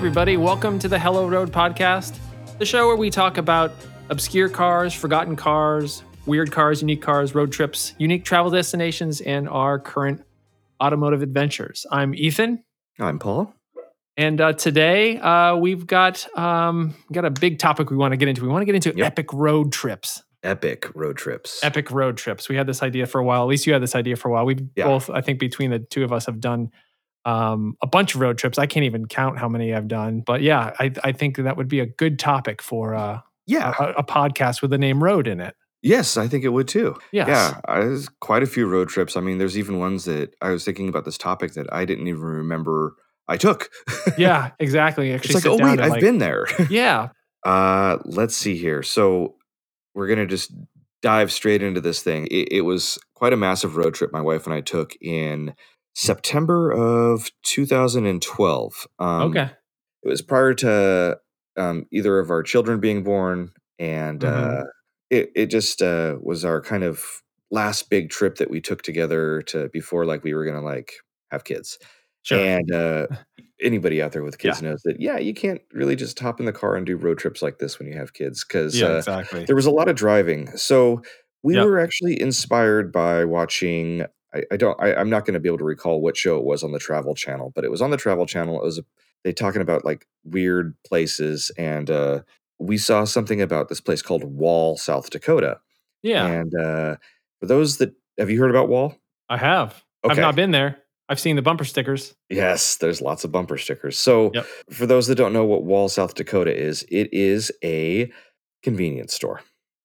everybody. Welcome to the Hello Road podcast, the show where we talk about obscure cars, forgotten cars, weird cars, unique cars, road trips, unique travel destinations, and our current automotive adventures. I'm Ethan. I'm Paul. And today we've got a big topic we want to get into. We want to get into epic road trips. Epic road trips. Epic road trips. We had this idea for a while. At least you had this idea for a while. We both, I think, between the two of us have done a bunch of road trips. I can't even count how many I've done. But yeah, I think that would be a good topic for a podcast with the name Road in it. Yes, I think it would too. Yes. Yeah, there's quite a few road trips. I mean, there's even ones that I was thinking about this topic that I didn't even remember I took. Yeah, exactly. Actually, it's like, oh wait, I've been there. Yeah. Let's see here. So we're going to just dive straight into this thing. It was quite a massive road trip my wife and I took in September of 2012. Okay. It was prior to either of our children being born, and it just was our kind of last big trip that we took together before we were going to have kids. Sure. And anybody out there with kids knows that, you can't really just hop in the car and do road trips like this when you have kids, because exactly. there was a lot of driving. So we were actually inspired by watching, I'm not going to be able to recall what show it was on the Travel Channel, but it was on the Travel Channel. It was they talking about weird places, and we saw something about this place called Wall, South Dakota. Yeah. And for those that, have you heard about Wall? I have. Okay. I've not been there. I've seen the bumper stickers. Yes, there's lots of bumper stickers. So for those that don't know what Wall, South Dakota is, it is a convenience store.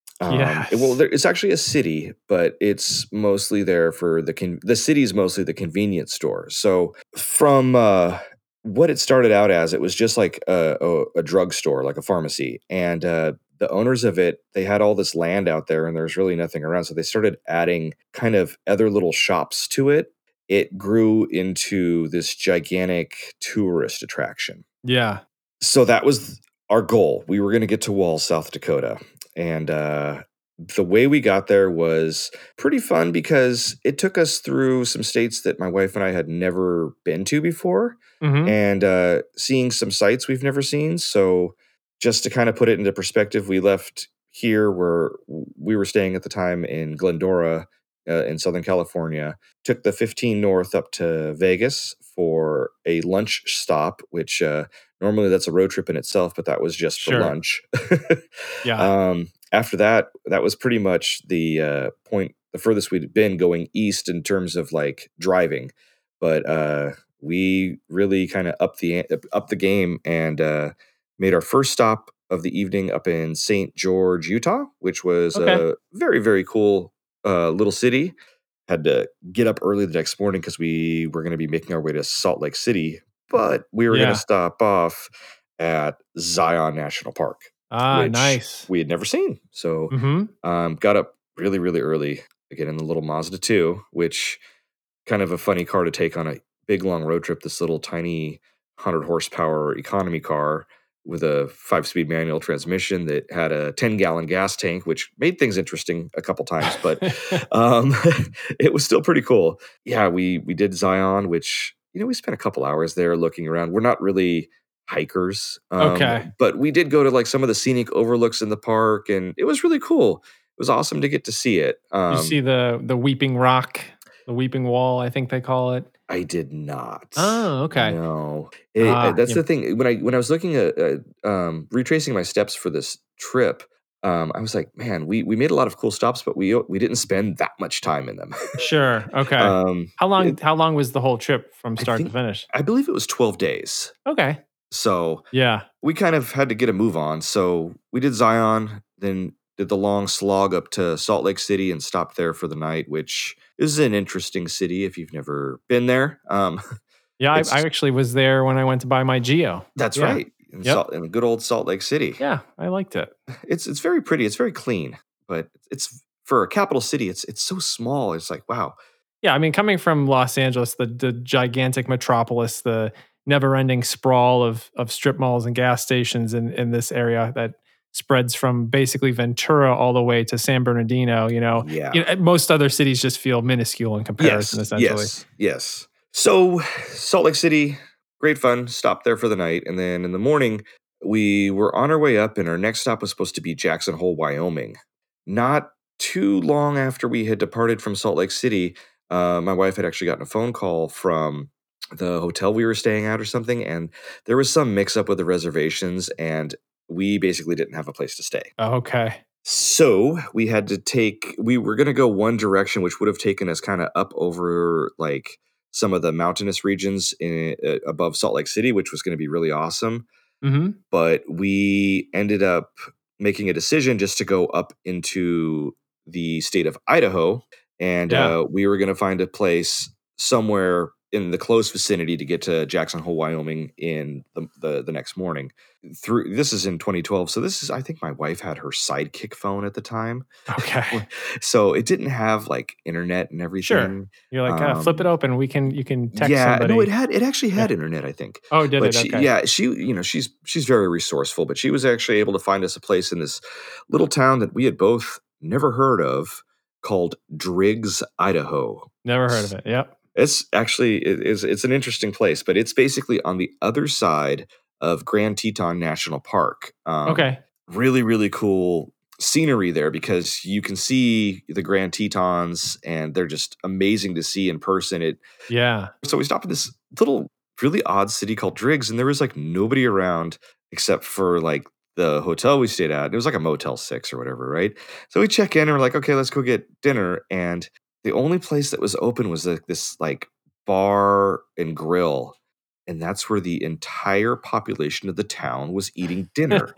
It's actually a city, but it's mostly there for the city is mostly the convenience store. So from what it started out as, it was just like a drugstore, like a pharmacy. And the owners of it, they had all this land out there and there's really nothing around. So they started adding kind of other little shops to it. It grew into this gigantic tourist attraction. Yeah. So that was our goal. We were going to get to Wall, South Dakota. And the way we got there was pretty fun because it took us through some states that my wife and I had never been to before, and seeing some sites we've never seen. So just to kind of put it into perspective, we left here where we were staying at the time in Glendora, in Southern California, took the 15 north up to Vegas for a lunch stop, which normally that's a road trip in itself, but that was just for lunch. After that was pretty much the point, the furthest we'd been going east in terms of driving. But we really kind of upped the game and made our first stop of the evening up in St. George, Utah, which was a very, very cool little city. Had to get up early the next morning because we were going to be making our way to Salt Lake City, but we were going to stop off at Zion National Park. Which nice. We had never seen. So got up really, really early, again in the little Mazda 2, which kind of a funny car to take on a big, long road trip, this little tiny 100 horsepower economy car with a 5-speed manual transmission that had a 10-gallon gas tank, which made things interesting a couple times, but it was still pretty cool. Yeah, we did Zion, which, we spent a couple hours there looking around. We're not really hikers, but we did go to some of the scenic overlooks in the park, and it was really cool. It was awesome to get to see it. You see the Weeping Rock, the Weeping Wall, I think they call it. I did not. Oh, okay. No, that's the thing. When I was looking at retracing my steps for this trip, I was like, man, we made a lot of cool stops, but we didn't spend that much time in them. Sure. Okay. How long was the whole trip from start to finish? I believe it was 12 days. Okay. So we kind of had to get a move on. So we did Zion, then did the long slog up to Salt Lake City and stopped there for the night, which is an interesting city if you've never been there. I actually was there when I went to buy my Geo. That's right. In good old Salt Lake City. Yeah, I liked it. It's very pretty. It's very clean, but it's for a capital city. It's so small. It's like, wow. Yeah, I mean, coming from Los Angeles, the gigantic metropolis, the never-ending sprawl of strip malls and gas stations in this area that spreads from basically Ventura all the way to San Bernardino. Most other cities just feel minuscule in comparison, essentially. Yes. So Salt Lake City, great fun. Stopped there for the night. And then in the morning, we were on our way up, and our next stop was supposed to be Jackson Hole, Wyoming. Not too long after we had departed from Salt Lake City, my wife had actually gotten a phone call from the hotel we were staying at or something, and there was some mix up with the reservations, and we basically didn't have a place to stay. Okay. So we were going to go one direction, which would have taken us kind of up over like some of the mountainous regions above Salt Lake City, which was going to be really awesome. Mm-hmm. But we ended up making a decision just to go up into the state of Idaho. And we were going to find a place somewhere in the close vicinity to get to Jackson Hole, Wyoming in the next morning. This is in 2012. So I think my wife had her Sidekick phone at the time. Okay. So it didn't have like internet and everything. Sure. You're like, flip it open. You can text somebody. No, it actually had internet, I think. Oh, did it? Okay. She's very resourceful, but she was actually able to find us a place in this little town that we had both never heard of called Driggs, Idaho. Never heard of it. Yep. It's actually it's an interesting place, but it's basically on the other side of Grand Teton National Park. Okay. Really, really cool scenery there because you can see the Grand Tetons and they're just amazing to see in person. So we stopped at this little really odd city called Driggs, and there was like nobody around except for like the hotel we stayed at. It was like a Motel 6 or whatever, right? So we check in and we're like, okay, let's go get dinner. And the only place that was open was this like bar and grill. And that's where the entire population of the town was eating dinner.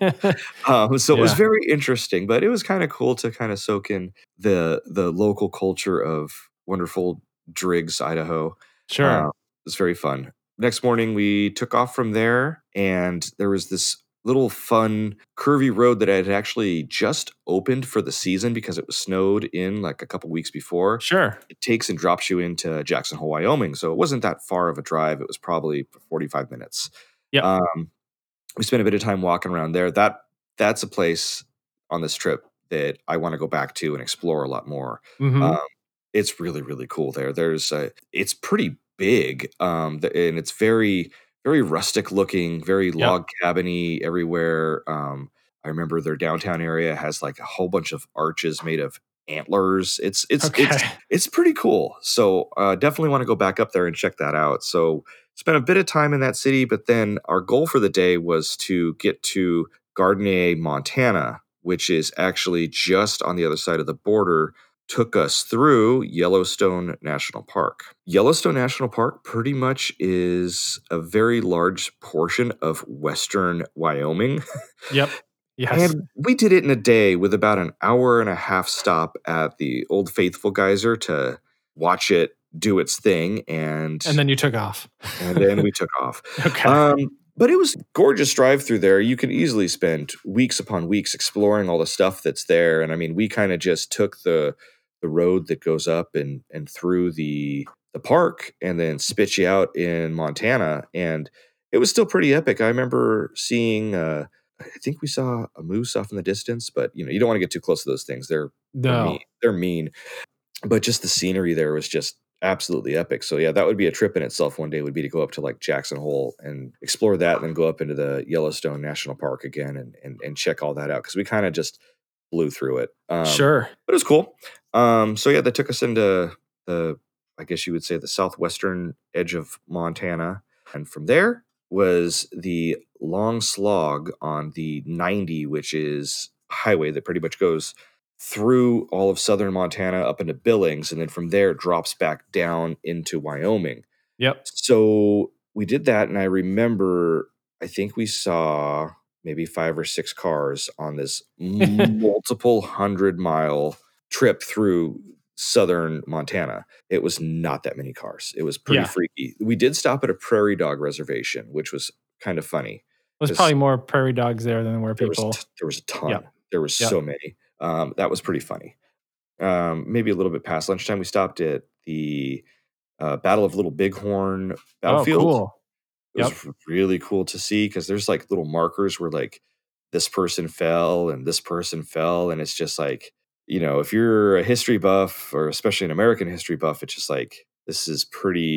So it was very interesting, but it was kind of cool to kind of soak in the local culture of wonderful Driggs, Idaho. Sure. It was very fun. Next morning, we took off from there, and there was this little fun curvy road that had actually just opened for the season because it was snowed in like a couple weeks before. Sure. It takes and drops you into Jackson Hole, Wyoming. So it wasn't that far of a drive. It was probably 45 minutes. Yeah. We spent a bit of time walking around there. That's a place on this trip that I want to go back to and explore a lot more. Mm-hmm. It's really, really cool there. It's pretty big. And it's very, very rustic looking, very log cabiny everywhere. I remember their downtown area has like a whole bunch of arches made of antlers. It's pretty cool. So definitely want to go back up there and check that out. So spent a bit of time in that city, but then our goal for the day was to get to Gardiner, Montana, which is actually just on the other side of the border. Took us through Yellowstone National Park. Yellowstone National Park pretty much is a very large portion of western Wyoming. Yep. Yes. And we did it in a day with about an hour and a half stop at the Old Faithful geyser to watch it do its thing. And then you took off. And then we took off. Okay. But it was gorgeous drive through there. You could easily spend weeks upon weeks exploring all the stuff that's there. And I mean, we kind of just took the road that goes up and through the park and then spit you out in Montana. And it was still pretty epic. I remember seeing, I think we saw a moose off in the distance, but you don't want to get too close to those things. They're mean. But just the scenery there was just absolutely epic. So yeah, that would be a trip in itself one day, would be to go up to like Jackson Hole and explore that and then go up into the Yellowstone National Park again and check all that out. Cause we kind of just blew through it. Sure. But it was cool. So yeah, that took us into I guess you would say the southwestern edge of Montana. And from there was the long slog on the 90, which is a highway that pretty much goes through all of southern Montana up into Billings. And then from there, it drops back down into Wyoming. Yep. So we did that. And I remember, I think we saw maybe 5 or 6 cars on this multiple 100-mile trip through southern Montana. It was not that many cars. It was pretty freaky. We did stop at a prairie dog reservation, which was kind of funny. There's probably more prairie dogs there than there were people. There was a ton. Yep. There was so many. That was pretty funny. Maybe a little bit past lunchtime, we stopped at the Battle of Little Bighorn battlefield. Oh, cool. It was really cool to see because there's like little markers where like this person fell and this person fell. And it's just like, if you're a history buff or especially an American history buff, it's just like, this is pretty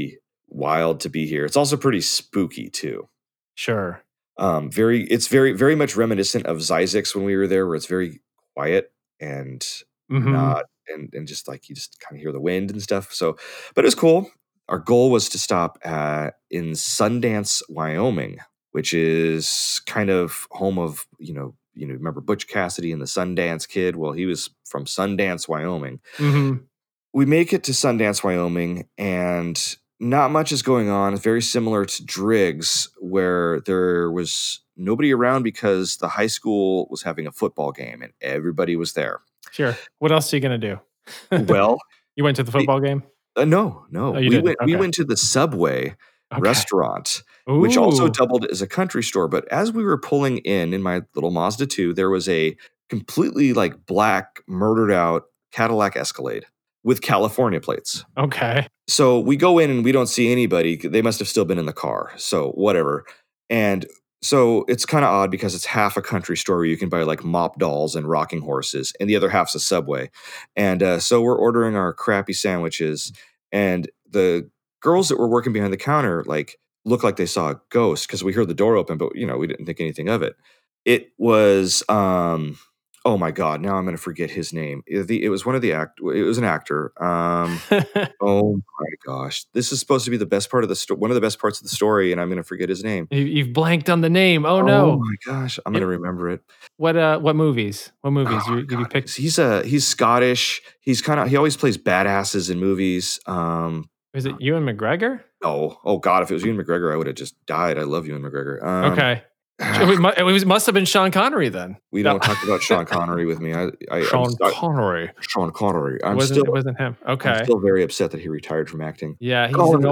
wild to be here. It's also pretty spooky too. Sure. It's very much reminiscent of Zzyzx when we were there, where it's very quiet and not and just like you just kind of hear the wind and stuff. So, but it was cool. Our goal was to stop in Sundance, Wyoming, which is kind of home of remember Butch Cassidy and the Sundance Kid? Well, he was from Sundance, Wyoming. We make it to Sundance, Wyoming, and not much is going on. It's very similar to Driggs, where there was nobody around because the high school was having a football game and everybody was there. Sure. What else are you going to do? Well, you went to the football game? No. Oh, we went to the Subway restaurant, which also doubled as a country store. But as we were pulling in my little Mazda 2, there was a completely like black, murdered out Cadillac Escalade with California plates. Okay. So we go in and we don't see anybody. They must have still been in the car. So whatever. And so it's kind of odd because it's half a country store where you can buy like mop dolls and rocking horses, and the other half's a Subway. And so we're ordering our crappy sandwiches, and the girls that were working behind the counter like looked like they saw a ghost because we heard the door open, but we didn't think anything of it. It was oh my God, now I'm going to forget his name. It was one of the it was an actor. Oh my gosh, this is supposed to be the best part of the story, one of the best parts of the story, and I'm going to forget his name. You've blanked on the name. Oh no! Oh my gosh, I'm going to remember it. What movies? What movies did you pick? He's Scottish. He always plays badasses in movies. Is it Ewan McGregor? Oh God, if it was Ewan McGregor, I would have just died. I love Ewan McGregor. Okay. It must have been Sean Connery then. We don't talk about Sean Connery with me. Sean Connery. It wasn't him. Okay. I'm still very upset that he retired from acting. Yeah, he's Colin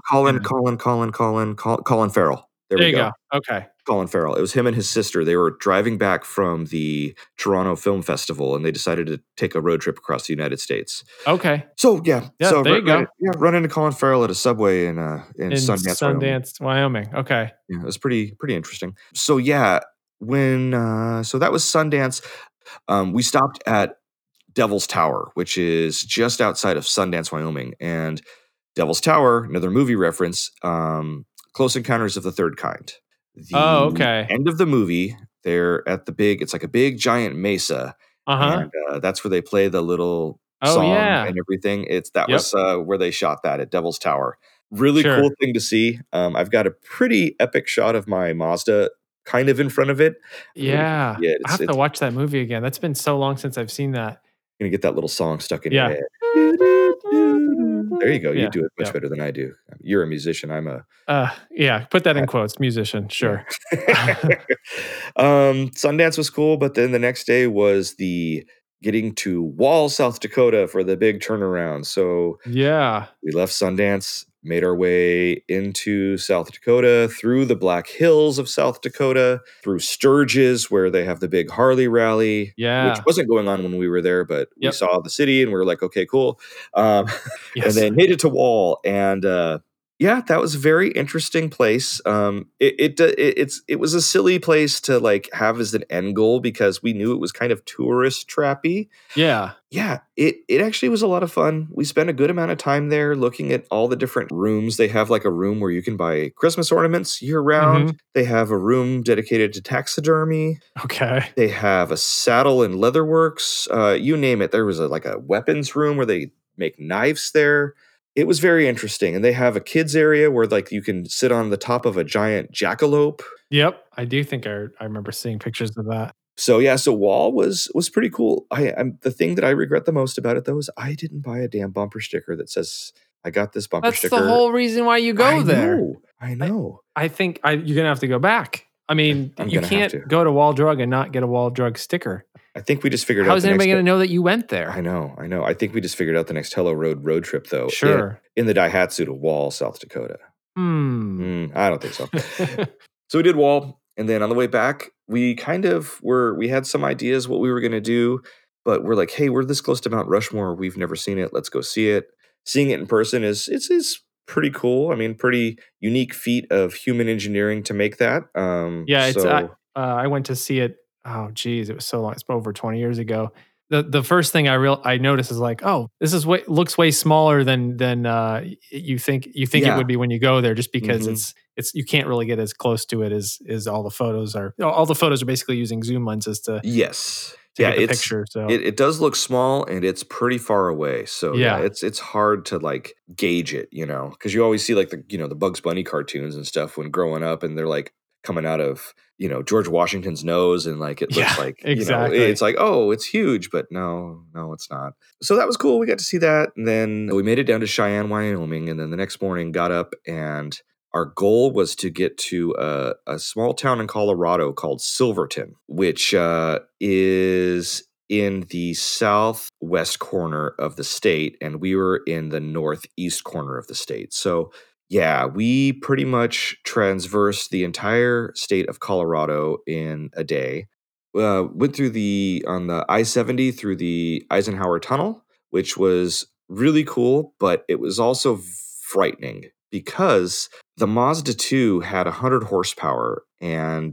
Farrell. There you go. Okay. Colin Farrell. It was him and his sister. They were driving back from the Toronto Film Festival, and they decided to take a road trip across the United States. Okay. So yeah. So there you go. Run into Colin Farrell at a Subway in Sundance, Wyoming. Okay. Yeah, it was pretty interesting. So yeah, so that was Sundance. We stopped at Devil's Tower, which is just outside of Sundance, Wyoming, and Devil's Tower, another movie reference. Close Encounters of the Third Kind. Okay. End of the movie, they're at it's like a big giant mesa. And that's where they play the little song and everything. Was where they shot that at Devil's Tower. Really cool thing to see. I've got a pretty epic shot of my Mazda kind of in front of it. Yeah. I have to watch that movie again. That's been so long since I've seen that. You're going to get that little song stuck in your head. There you go. You do it much better than I do. You're a musician. I'm a... put that in quotes. Musician. Sure. Sundance was cool, but then the next day was the getting to Wall, South Dakota for the big turnaround. So we left Sundance, made our way into South Dakota, through the Black Hills of South Dakota, through Sturgis, where they have the big Harley rally, which wasn't going on when we were there, but we saw the city and we were like, okay, cool. And then made it to Wall, and that was a very interesting place. It was a silly place to like have as an end goal because we knew it was kind of tourist trappy. It actually was a lot of fun. We spent a good amount of time there looking at all the different rooms. They have like a room where you can buy Christmas ornaments year round. They have a room dedicated to taxidermy. Okay. They have a saddle and leather works. You name it. There was like a weapons room where they make knives there. It was very interesting. And they have a kids area where like you can sit on the top of a giant jackalope. Yep. I do think I remember seeing pictures of that. So Wall was pretty cool. The thing that I regret the most about it though is I didn't buy a damn bumper sticker that says I got this bumper sticker. That's the whole reason why you go there. I know. I think you're gonna have to go back. I mean, you can't go to Wall Drug and not get a Wall Drug sticker. I think we just figured out. How is anybody going to know that you went there? I know. I think we just figured out the next Hello Road trip, though. Sure. In the Daihatsu to Wall, South Dakota. I don't think so. So we did Wall. And then on the way back, we we had some ideas what we were going to do. But we're like, hey, we're this close to Mount Rushmore. We've never seen it. Let's go see it. Seeing it in person is pretty cool. I mean, pretty unique feat of human engineering to make that. I went to see it. Oh, geez, it was so long. It's over 20 years ago. the first thing I notice is like, oh, this is looks way smaller than you think it would be when you go there, just because it's you can't really get as close to it as all the photos are. All the photos are basically using zoom lenses to get the picture. So it does look small and it's pretty far away. So it's hard to like gauge it, because you always see like the Bugs Bunny cartoons and stuff when growing up, and they're like coming out of George Washington's nose, and like it looks like exactly. It's like, oh, it's huge, but no, it's not. So that was cool. We got to see that, and then we made it down to Cheyenne, Wyoming, and then the next morning got up, and our goal was to get to a small town in Colorado called Silverton, which is in the southwest corner of the state, and we were in the northeast corner of the state. So yeah, we pretty much transversed the entire state of Colorado in a day. Went through on the I-70 through the Eisenhower Tunnel, which was really cool, but it was also frightening because the Mazda 2 had 100 horsepower, and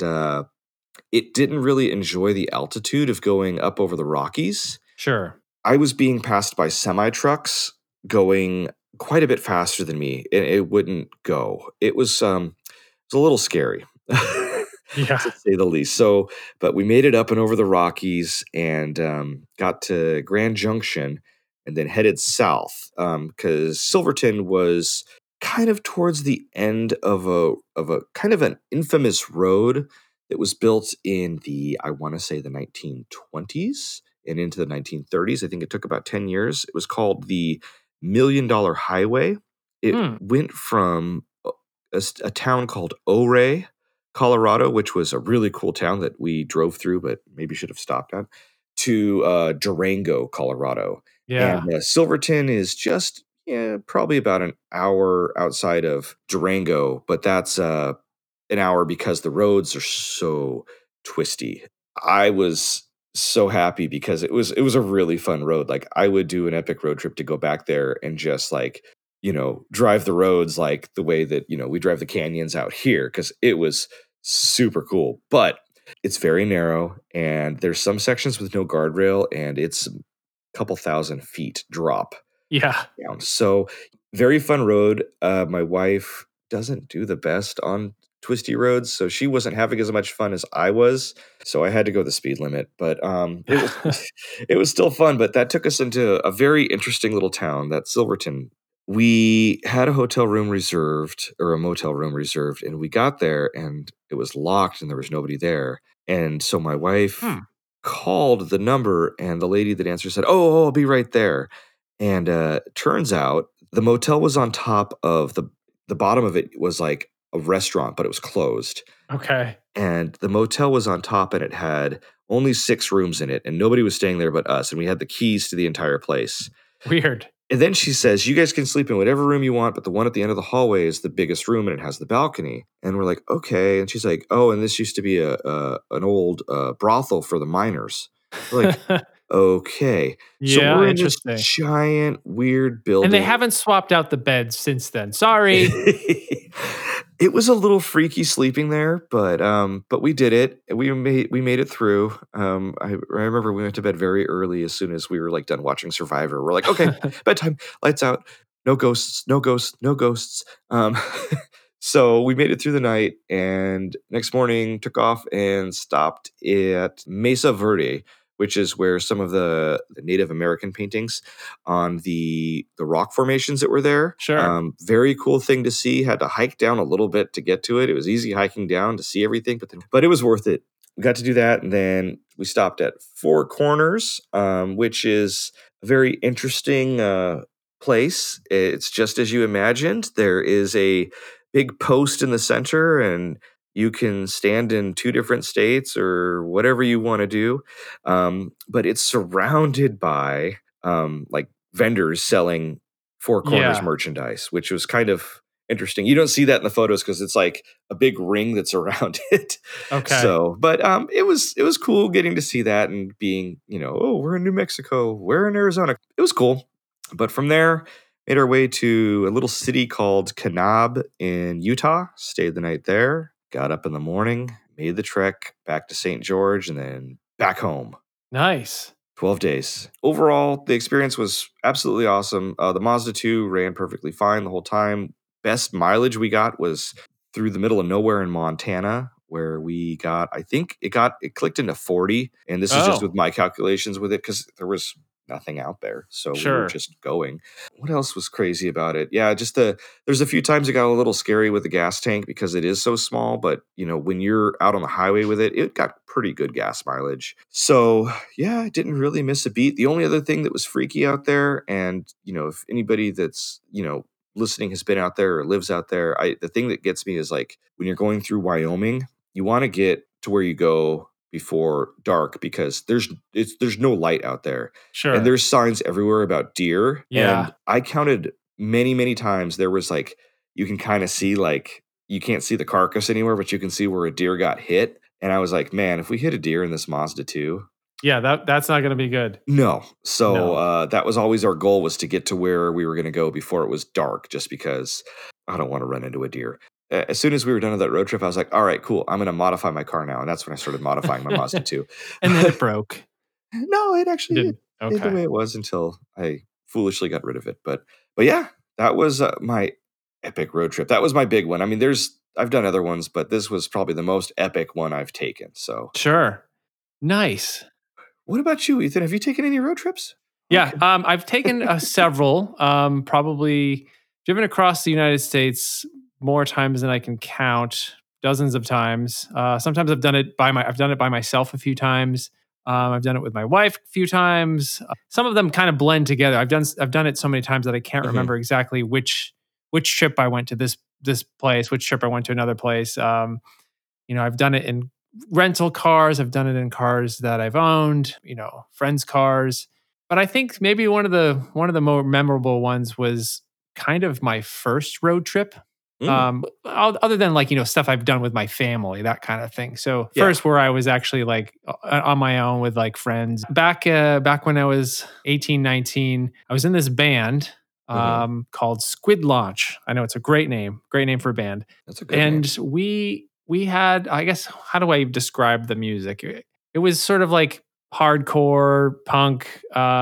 it didn't really enjoy the altitude of going up over the Rockies. Sure. I was being passed by semi-trucks going quite a bit faster than me, and it wouldn't go. It was a little scary, to say the least. So, but we made it up and over the Rockies, and got to Grand Junction, and then headed south, because Silverton was kind of towards the end of a kind of an infamous road that was built in I want to say the 1920s and into the 1930s. I think it took about 10 years. It was called the $1 Million Highway. It went from a town called Ouray, Colorado, which was a really cool town that we drove through, but maybe should have stopped at, to Durango, Colorado. Yeah. And Silverton is just probably about an hour outside of Durango, but that's an hour because the roads are so twisty. I was so happy because it was a really fun road. Like, I would do an epic road trip to go back there and just like, drive the roads like the way that, we drive the canyons out here, because it was super cool. But it's very narrow, and there's some sections with no guardrail, and it's a couple thousand feet drop. Yeah. Down. So very fun road. My wife doesn't do the best on twisty roads, so she wasn't having as much fun as I was. So I had to go the speed limit, but it was still fun. But that took us into a very interesting little town, that Silverton. We had a hotel room reserved, or a motel room reserved, and we got there and it was locked and there was nobody there. And so my wife called the number, and the lady that answered said, "Oh, I'll be right there." And turns out the motel was on top of the bottom of it was like a restaurant, but it was closed. Okay. And the motel was on top, and it had only 6 rooms in it, and nobody was staying there but us. And we had the keys to the entire place. Weird. And then she says, "You guys can sleep in whatever room you want, but the one at the end of the hallway is the biggest room, and it has the balcony." And we're like, "Okay." And she's like, "Oh, and this used to be an old brothel for the miners." We're like, "Okay." So we're in this giant, weird building. And they haven't swapped out the beds since then. Sorry. It was a little freaky sleeping there, but we did it. We made it through. I remember we went to bed very early as soon as we were like done watching Survivor. We're like, "Okay, bedtime, lights out, no ghosts, no ghosts, no ghosts." So we made it through the night, and next morning took off and stopped at Mesa Verde, which is where some of the Native American paintings on the rock formations that were there. Sure. Very cool thing to see. Had to hike down a little bit to get to it. It was easy hiking down to see everything, but it was worth it. We got to do that, and then we stopped at Four Corners, which is a very interesting place. It's just as you imagined. There is a big post in the center, and you can stand in 2 different states or whatever you want to do. But it's surrounded by like vendors selling Four Corners merchandise, which was kind of interesting. You don't see that in the photos because it's like a big ring that's around it. Okay. So, but it was cool getting to see that and being, oh, we're in New Mexico, we're in Arizona. It was cool. But from there, made our way to a little city called Kanab in Utah, stayed the night there. Got up in the morning, made the trek back to St. George, and then back home. Nice. 12 days. Overall, the experience was absolutely awesome. The Mazda 2 ran perfectly fine the whole time. Best mileage we got was through the middle of nowhere in Montana, where we got, I think it clicked into 40. And this is just with my calculations with it because there was nothing out there. So we were just going. What else was crazy about it? Yeah, just there's a few times it got a little scary with the gas tank because it is so small, but when you're out on the highway with it, it got pretty good gas mileage. So yeah, I didn't really miss a beat. The only other thing that was freaky out there, and if anybody that's, listening has been out there or lives out there, the thing that gets me is like when you're going through Wyoming, you want to get to where you go before dark because there's no light out there. Sure. And there's signs everywhere about deer. Yeah. And I counted many, many times there was like, you can kind of see like, you can't see the carcass anywhere, but you can see where a deer got hit. And I was like, man, if we hit a deer in this Mazda 2. Yeah, that's not going to be good. No. So that was always our goal, was to get to where we were going to go before it was dark, just because I don't want to run into a deer. As soon as we were done with that road trip, I was like, all right, cool. I'm going to modify my car now. And that's when I started modifying my Mazda 2. And then it broke. No, it actually did the way it was until I foolishly got rid of it. But yeah, that was my epic road trip. That was my big one. I mean, I've done other ones, but this was probably the most epic one I've taken. So sure. Nice. What about you, Ethan? Have you taken any road trips? Yeah, I've taken several, probably driven across the United States more times than I can count, dozens of times. Sometimes I've done it by myself a few times. I've done it with my wife a few times. Some of them kind of blend together. I've done it so many times that I can't remember exactly which trip I went to this place, which trip I went to another place. I've done it in rental cars. I've done it in cars that I've owned, friends' cars. But I think maybe one of the more memorable ones was kind of my first road trip. Other than like, stuff I've done with my family, that kind of thing. So first, where I was actually like on my own with like friends back when I was 18, 19, I was in this band called Squid Launch. I know it's a great name for a band. That's a good name. And we had, I guess, how do I describe the music? It was sort of like hardcore punk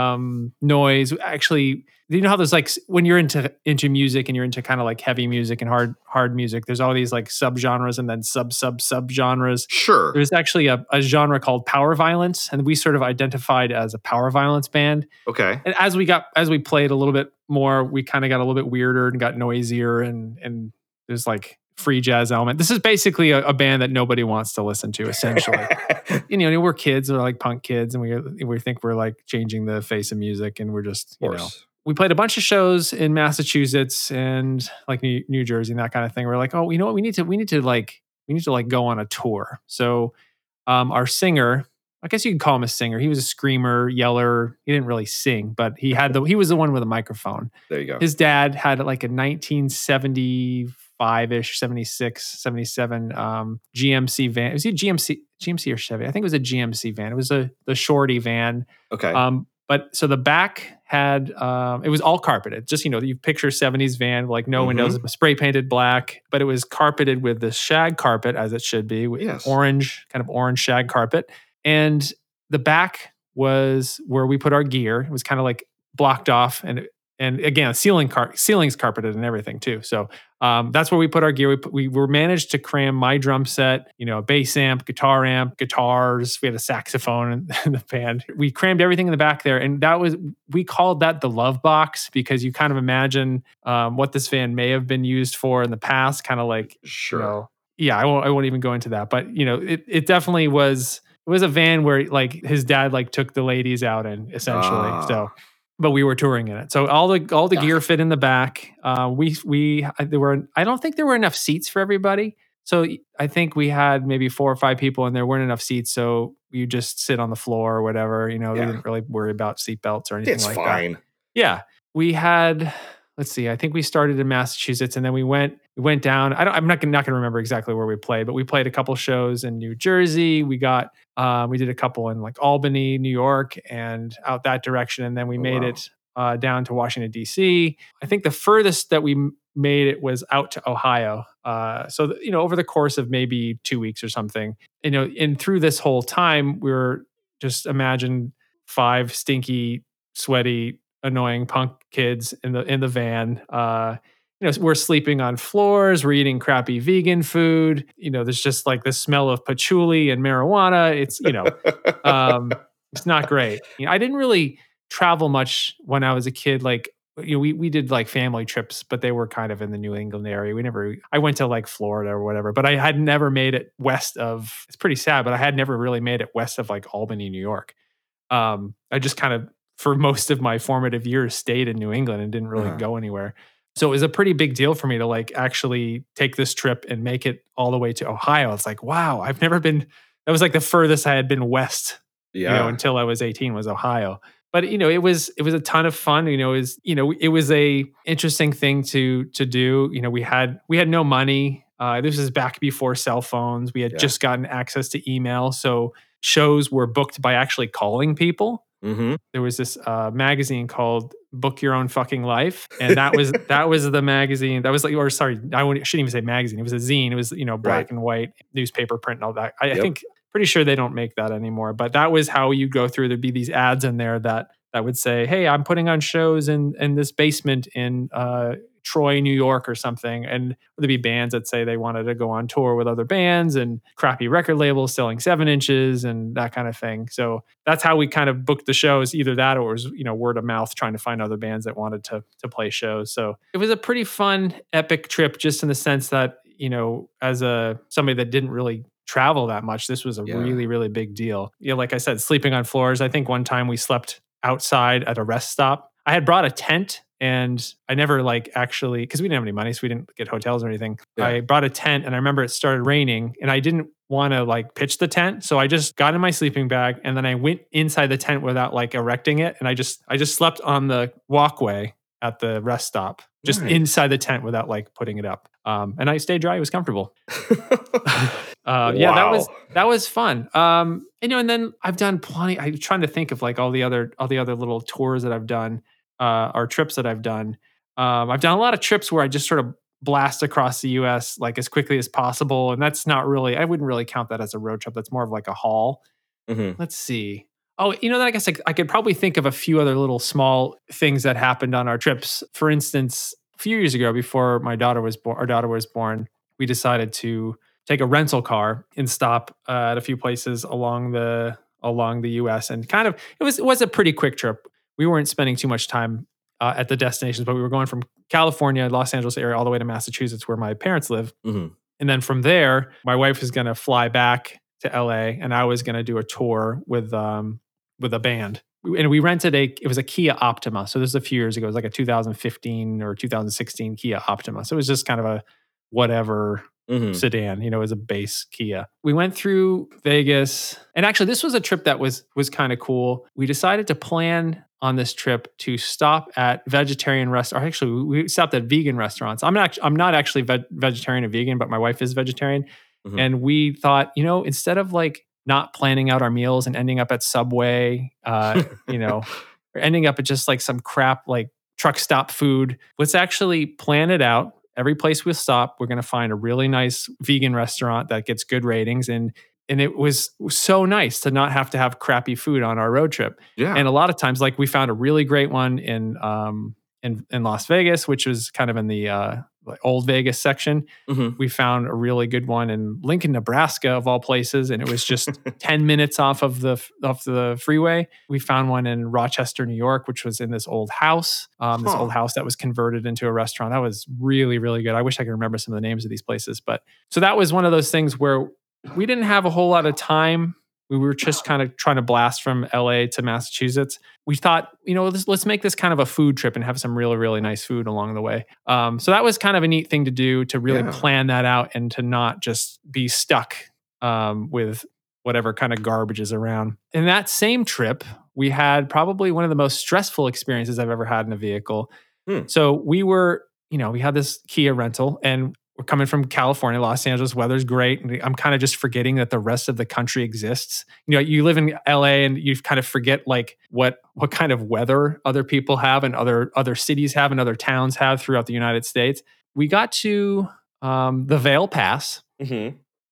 noise. Actually, you know how there's like when you're into music and you're into kind of like heavy music and hard music, there's all these like subgenres and then subgenres. Sure. There's actually a genre called power violence, and we sort of identified as a power violence band. Okay. And as we played a little bit more, we kind of got a little bit weirder and got noisier, and there's like free jazz element. This is basically a band that nobody wants to listen to, essentially. We're kids, we're like punk kids, and we think we're like changing the face of music, and we're just, we played a bunch of shows in Massachusetts and like New Jersey and that kind of thing. We're like, oh, you know what? We need to go on a tour. So our singer, I guess you could call him a singer. He was a screamer, yeller. He didn't really sing, but he was the one with a microphone. There you go. His dad had like a 1975-ish, 76, 77 GMC van. Was he GMC or Chevy? I think it was a GMC van. It was the shorty van. Okay. But so the back had, it was all carpeted. Just, you picture 70s van, like no windows, spray painted black, but it was carpeted with the shag carpet, as it should be, with orange shag carpet. And the back was where we put our gear. It was kind of like blocked off, and again, ceiling's carpeted and everything too. So that's where we put our gear. We were managed to cram my drum set, a bass amp, guitars. We had a saxophone in the band. We crammed everything in the back there, and we called that the love box, because you kind of imagine what this van may have been used for in the past. Kind of like, sure. I won't even go into that, but it definitely was. It was a van where like his dad like took the ladies out in, essentially. So. But we were touring in it, so all the gear fit in the back. I don't think there were enough seats for everybody, so I think we had maybe 4 or 5 people, and there weren't enough seats, so you just sit on the floor or whatever. We didn't really worry about seat belts or anything like that. It's fine. Yeah, we had. Let's see. I think we started in Massachusetts, and then we went down. I'm not gonna remember exactly where we played, but we played a couple shows in New Jersey. We did a couple in like Albany, New York, and out that direction, and then we made it down to Washington D.C. I think the furthest that we made it was out to Ohio. So over the course of maybe 2 weeks or something, and through this whole time, we were just imagine 5 stinky, sweaty, annoying punk kids in the van. We're sleeping on floors, we're eating crappy vegan food. There's just like the smell of patchouli and marijuana. It's, it's not great. I didn't really travel much when I was a kid. Like, we did like family trips, but they were kind of in the New England area. I went to like Florida or whatever, but I had never made it west of, it's pretty sad, but I had never really made it west of like Albany, New York. I just kind of, for most of my formative years, stayed in New England and didn't really go anywhere. So it was a pretty big deal for me to like actually take this trip and make it all the way to Ohio. It's like, wow, I've never been, that was like the furthest I had been west, until I was 18 was Ohio. But it was a ton of fun. It was a interesting thing to do. We had no money. This is back before cell phones. We had just gotten access to email, so shows were booked by actually calling people. Mm-hmm. There was this magazine called Book Your Own Fucking Life, and that was the magazine. That was like, or sorry, shouldn't even say magazine. It was a zine. It was black and white newspaper print and all that. I think. Pretty sure they don't make that anymore, but that was how you go through. There'd be these ads in there that would say, "Hey, I'm putting on shows in this basement in Troy, New York, or something." And there'd be bands that say they wanted to go on tour with other bands, and crappy record labels selling 7-inches and that kind of thing. So that's how we kind of booked the shows. Either that, or it was word of mouth, trying to find other bands that wanted to play shows. So it was a pretty fun, epic trip, just in the sense that as somebody that didn't really travel that much, this was a really, really big deal. Like I said, sleeping on floors. I think one time we slept outside at a rest stop. I had brought a tent, and I never actually, because we didn't have any money, so we didn't get hotels or anything. I brought a tent, and I remember it started raining, and I didn't want to pitch the tent, so I just got in my sleeping bag, and then I went inside the tent without erecting it, and I just slept on the walkway at the rest stop, just inside the tent without putting it up. And I stayed dry. It was comfortable. Yeah, that was fun. And then I've done plenty. I'm trying to think of all the other little tours that I've done, or trips that I've done. I've done a lot of trips where I just sort of blast across the U.S. As quickly as possible, and that's not really. I wouldn't really count that as a road trip. That's more of a haul. Mm-hmm. Let's see. Oh, then I guess I could probably think of a few other little small things that happened on our trips. For instance, a few years ago, before our daughter was born, we decided to take a rental car and stop at a few places along the U.S. and kind of it was a pretty quick trip. We weren't spending too much time at the destinations, but we were going from California, Los Angeles area, all the way to Massachusetts, where my parents live, and then from there, my wife was going to fly back to L.A. and I was going to do a tour with a band. And we rented it was a Kia Optima. So this was a few years ago. It was a 2015 or 2016 Kia Optima. So it was just kind of a whatever sedan, it was a base Kia. We went through Vegas. And actually, this was a trip that was kind of cool. We decided to plan on this trip to stop at vegetarian restaurants. Actually, we stopped at vegan restaurants. I'm not actually vegetarian or vegan, but my wife is vegetarian. Mm-hmm. And we thought, instead of not planning out our meals and ending up at Subway, or ending up at just some crap truck stop food, let's actually plan it out. Every place we'll stop, we're going to find a really nice vegan restaurant that gets good ratings. And it was so nice to not have to have crappy food on our road trip. Yeah. And a lot of times, we found a really great one in Las Vegas, which was kind of in the old Vegas section. Mm-hmm. We found a really good one in Lincoln, Nebraska, of all places, and it was just 10 minutes off of the freeway. We found one in Rochester, New York, which was in this old house, this old house that was converted into a restaurant. That was really, really good. I wish I could remember some of the names of these places, but so that was one of those things where we didn't have a whole lot of time. We were just kind of trying to blast from LA to Massachusetts. We thought, let's make this kind of a food trip and have some really, really nice food along the way. So that was kind of a neat thing to do, to really plan that out and to not just be stuck with whatever kind of garbage is around. In that same trip, we had probably one of the most stressful experiences I've ever had in a vehicle. So we were, we had this Kia rental, and we're coming from California, Los Angeles, weather's great. And I'm kind of just forgetting that the rest of the country exists. You live in LA and you kind of forget what kind of weather other people have and other cities have and other towns have throughout the United States. We got to the Vail Pass. Mm-hmm.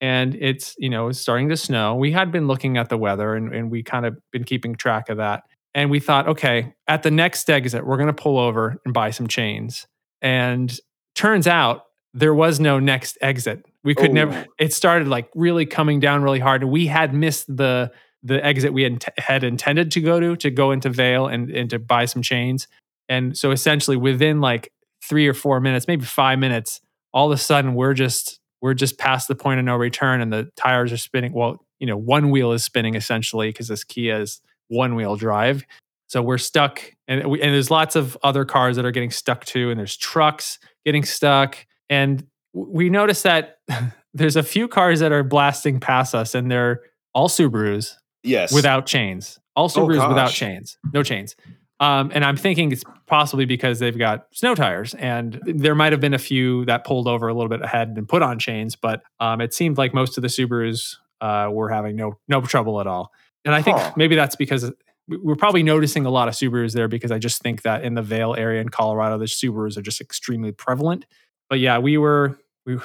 and it's, it's starting to snow. We had been looking at the weather and we kind of been keeping track of that. And we thought, okay, at the next exit, we're going to pull over and buy some chains. And turns out there was no next exit. We could never, it started like really coming down really hard. And we had missed the exit we had intended to go into Vail and to buy some chains. And so essentially within like 3 or 4 minutes, maybe 5 minutes, all of a sudden we're just past the point of no return and the tires are spinning. Well, one wheel is spinning essentially because this Kia is one-wheel drive. So we're stuck, and there's lots of other cars that are getting stuck too, and there's trucks getting stuck. And we noticed that there's a few cars that are blasting past us, and they're all Subarus. Yes. Without chains. All Subarus without chains. No chains. And I'm thinking it's possibly because they've got snow tires, and there might have been a few that pulled over a little bit ahead and put on chains, but it seemed like most of the Subarus were having no trouble at all. And I think maybe that's because we're probably noticing a lot of Subarus there, because I just think that in the Vail area in Colorado, the Subarus are just extremely prevalent. But yeah, we were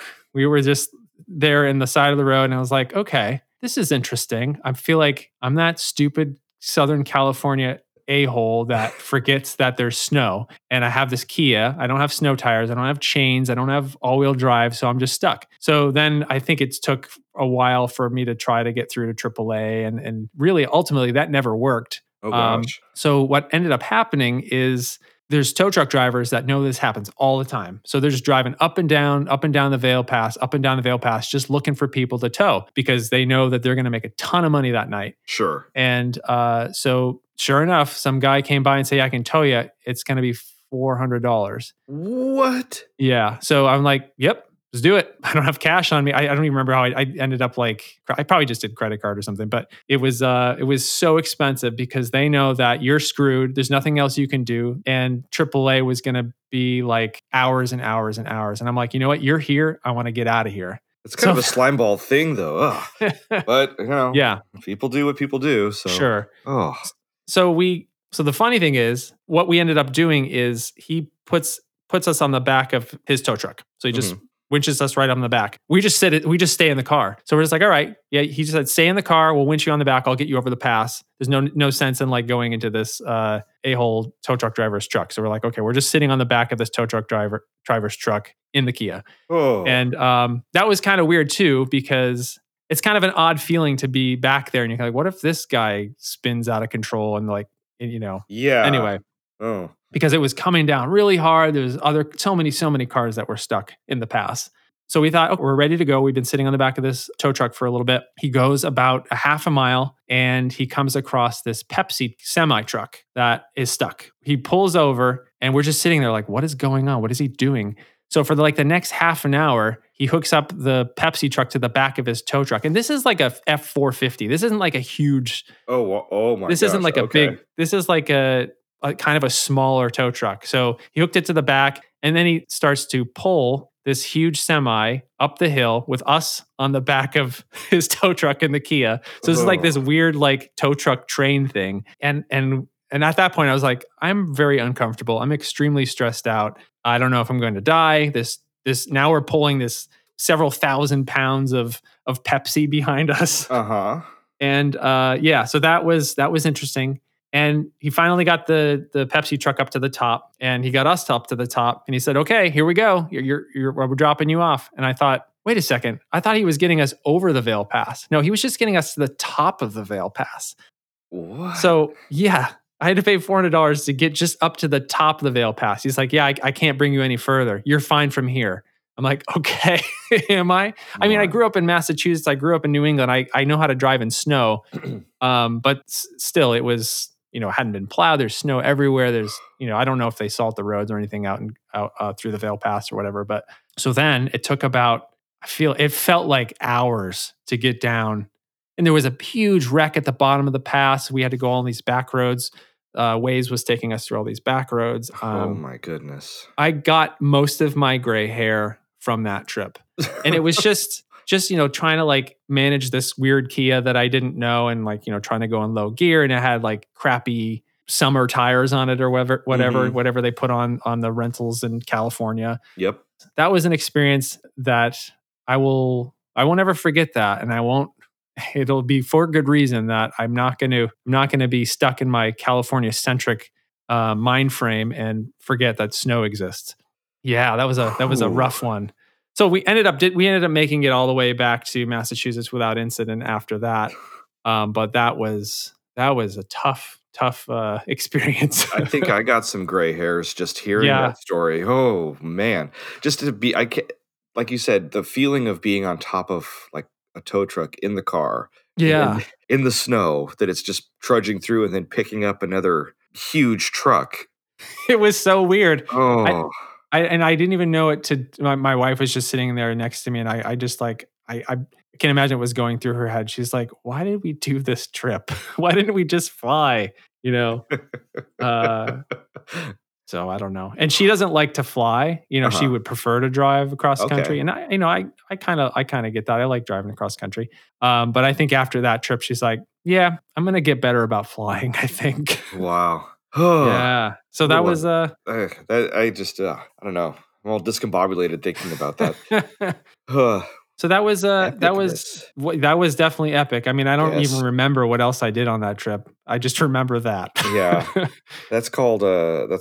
just there in the side of the road, and I was like, okay, this is interesting. I feel like I'm that stupid Southern California a-hole that forgets that there's snow, and I have this Kia. I don't have snow tires. I don't have chains. I don't have all-wheel drive, so I'm just stuck. So then I think it took a while for me to try to get through to AAA, and really ultimately that never worked. Oh gosh. So what ended up happening is there's tow truck drivers that know this happens all the time. So they're just driving up and down the Vail Pass, just looking for people to tow, because they know that they're going to make a ton of money that night. Sure. And so sure enough, some guy came by and said, I can tow you. It's going to be $400. What? Yeah. So I'm like, yep, let's do it. I don't have cash on me. I don't even remember how I ended up I probably just did credit card or something, but it was so expensive because they know that you're screwed. There's nothing else you can do. And AAA was going to be like hours and hours and hours. And I'm like, you know what? You're here. I want to get out of here. It's kind of a slime ball thing though. But yeah, people do what people do. So sure. So the funny thing is, what we ended up doing is he puts us on the back of his tow truck. So he just winches us right on the back. We just stay in the car. So we're just like, all right, yeah. He just said, stay in the car. We'll winch you on the back. I'll get you over the pass. There's no sense in like going into this a-hole tow truck driver's truck. So we're like, okay, we're just sitting on the back of this tow truck driver's truck in the Kia. And that was kind of weird too, because it's kind of an odd feeling to be back there and you're like, what if this guy spins out of control and yeah. Anyway. Because it was coming down really hard. There's so many cars that were stuck in the pass. So we thought, we're ready to go. We've been sitting on the back of this tow truck for a little bit. He goes about a half a mile and he comes across this Pepsi semi truck that is stuck. He pulls over and we're just sitting there like, what is going on? What is he doing? So for the next half an hour, he hooks up the Pepsi truck to the back of his tow truck. And this is like a F450. This isn't like a huge... Oh my This isn't like a big... This is like a kind of a smaller tow truck. So he hooked it to the back and then he starts to pull this huge semi up the hill with us on the back of his tow truck in the Kia. So this is like this weird like tow truck train thing. And at that point I was like, I'm very uncomfortable. I'm extremely stressed out. I don't know if I'm going to die. This now we're pulling this several thousand pounds of Pepsi behind us. And so that was interesting. And he finally got the Pepsi truck up to the top, and he got us up to the top, and he said, "Okay, here we go. We're dropping you off." And I thought, wait a second. I thought he was getting us over the Vail Pass. No, he was just getting us to the top of the Vail Pass. What? So yeah, I had to pay $400 to get just up to the top of the Vail Pass. He's like, "Yeah, I can't bring you any further. You're fine from here." I'm like, okay, am I? I mean, I grew up in Massachusetts. I grew up in New England. I know how to drive in snow, but still, it was. Hadn't been plowed. There's snow everywhere. There's, I don't know if they salt the roads or anything out through the Vail Pass or whatever. But so then it took it felt like hours to get down. And there was a huge wreck at the bottom of the pass. We had to go on these back roads. Waze was taking us through all these back roads. Oh my goodness. I got most of my gray hair from that trip. And it was just trying to like manage this weird Kia that I didn't know, and like, trying to go in low gear, and it had like crappy summer tires on it or whatever they put on the rentals in California. Yep. That was an experience that I will I won't ever forget that, and I won't. It'll be for good reason that I'm not going to be stuck in my California centric mind frame and forget that snow exists. Yeah, that was a rough one. So we ended up making it all the way back to Massachusetts without incident after that. But that was a tough experience. I think I got some gray hairs just hearing that story. Oh man, just to be, like you said, the feeling of being on top of like a tow truck in the car, in the snow, that it's just trudging through and then picking up another huge truck. It was so weird. Oh, I didn't even know it. My wife was just sitting there next to me, and I just like I can't imagine what was going through her head. She's like, "Why did we do this trip? Why didn't we just fly?" You know. So I don't know. And she doesn't like to fly. You know, she would prefer to drive across the country. And I kind of get that. I like driving across country. But I think after that trip, she's like, yeah, I'm going to get better about flying, I think. Wow. Yeah. So that was, I don't know. I'm all discombobulated thinking about that. So that was definitely epic. I mean, I don't even remember what else I did on that trip. I just remember that. Yeah, that's called what's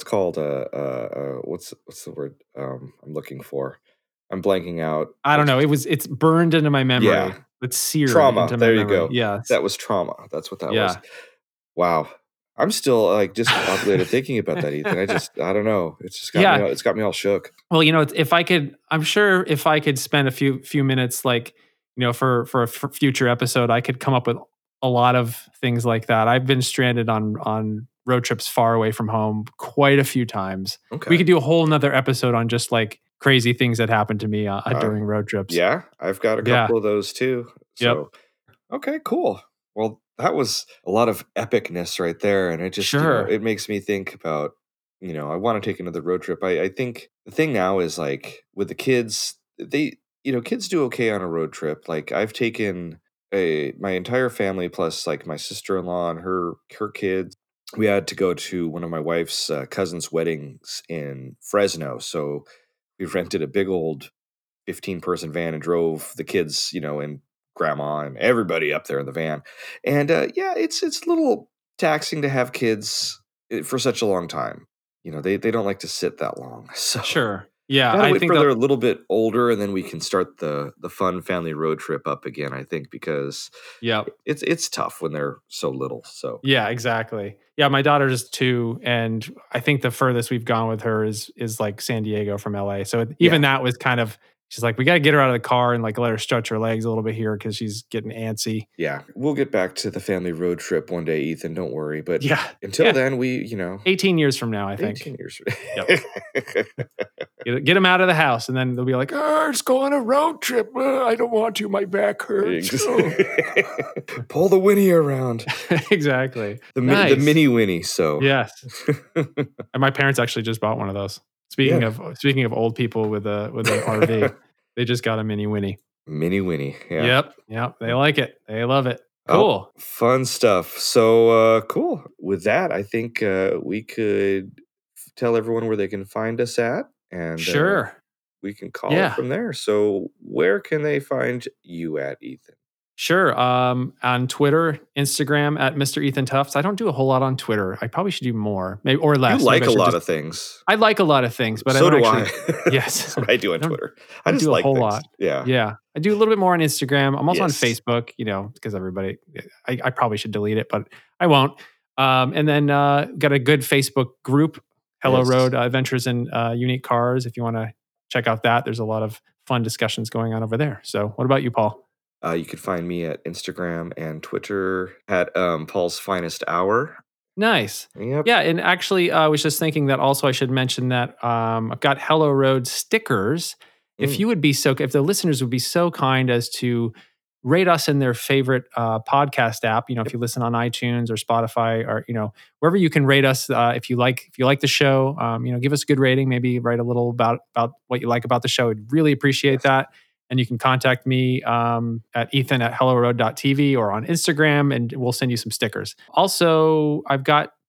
the word I'm looking for? I'm blanking out. I don't know. It's burned into my memory. Yeah, it's seared. Trauma. Into my there you memory. go. Yeah, that was trauma. That's what that was. Wow. I'm still like discombobulated thinking about that, Ethan. I don't know. It's just got me. It's got me all shook. Well, I'm sure if I could spend a few minutes, like, you know, for a future episode, I could come up with a lot of things like that. I've been stranded on road trips far away from home quite a few times. Okay. We could do a whole nother episode on just like crazy things that happened to me during road trips. Yeah, I've got a couple of those too. So, okay, cool. Well, that was a lot of epicness right there. And it just, it makes me think about, I want to take another road trip. I think the thing now is like with the kids, kids do okay on a road trip. Like I've taken my entire family plus like my sister-in-law and her kids. We had to go to one of my wife's cousin's weddings in Fresno. So we rented a big old 15-person van and drove the kids, and grandma and everybody up there in the van. And it's a little taxing to have kids for such a long time. They don't like to sit that long. So sure. Yeah. I think they're a little bit older and then we can start the fun family road trip up again, I think, because it's tough when they're so little. So yeah, exactly. Yeah, my daughter's 2, and I think the furthest we've gone with her is like San Diego from LA. So even that was kind of, she's like, we got to get her out of the car and like let her stretch her legs a little bit here because she's getting antsy. Yeah. We'll get back to the family road trip one day, Ethan. Don't worry. But until then, we, 18 years from now, I think. 18 years. Get them out of the house and then they'll be like, let's go on a road trip. I don't want to. My back hurts. Pull the Winnie around. Exactly. The mini Winnie. So yes. And my parents actually just bought one of those. Speaking of old people with an RV, they just got a mini Winnie. Mini Winnie. Yeah. Yep. They like it. They love it. Cool. Oh, fun stuff. So cool. With that, I think we could tell everyone where they can find us at, and we can call it from there. So where can they find you at, Ethan? Sure. On Twitter, Instagram at Mr. Ethan Tufts. I don't do a whole lot on Twitter. I probably should do more, maybe or less. You like a lot of things. I like a lot of things, but so I don't do actually. Yes, that's what I do on Twitter. I just do like a whole things. lot. Yeah. I do a little bit more on Instagram. I'm also on Facebook. Because everybody. I probably should delete it, but I won't. And then got a good Facebook group, Hello Road Adventures in Unique Cars. If you want to check out that, there's a lot of fun discussions going on over there. So, what about you, Paul? You can find me at Instagram and Twitter at Paul's Finest Hour. Nice. Yep. Yeah, and actually, I was just thinking that also I should mention that I've got Hello Road stickers. If the listeners would be so kind as to rate us in their favorite podcast app, if you listen on iTunes or Spotify or wherever you can rate us, if you like the show, give us a good rating. Maybe write a little about what you like about the show. I'd really appreciate that. And you can contact me at ethan@helloroad.tv or on Instagram, and we'll send you some stickers. Also, I've got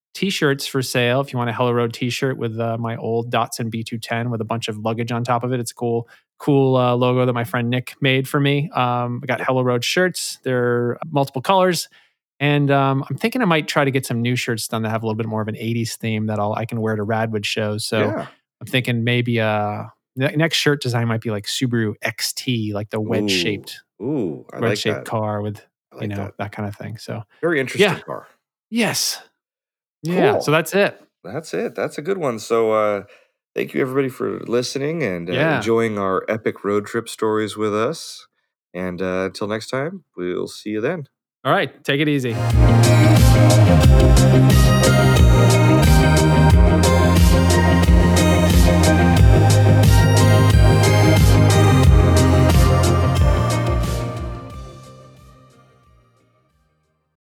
t-shirts for sale. If you want a Hello Road t-shirt with my old Datsun B210 with a bunch of luggage on top of it, it's a cool logo that my friend Nick made for me. I got Hello Road shirts. They're multiple colors. And I'm thinking I might try to get some new shirts done that have a little bit more of an 80s theme that I can wear to Radwood shows. So I'm thinking maybe next shirt design might be like Subaru XT, like the wedge-shaped wedge-shaped car with, that kind of thing. So very interesting car. Yes. Yeah. Cool. So that's it. That's it. That's a good one. So thank you everybody for listening and enjoying our epic road trip stories with us. And until next time, we'll see you then. All right. Take it easy.